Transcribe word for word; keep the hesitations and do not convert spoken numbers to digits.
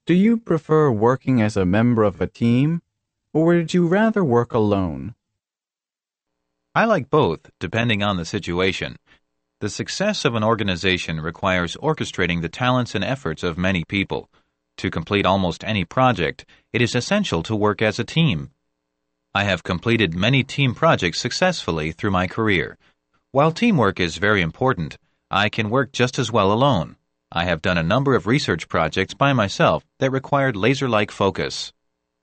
Do you prefer working as a member of a team, or would you rather work alone? I like both, depending on the situation. The success of an organization requires orchestrating the talents and efforts of many people. To complete almost any project, it is essential to work as a team. I have completed many team projects successfully through my career. While teamwork is very important, I can work just as well alone. I have done a number of research projects by myself that required laser-like focus.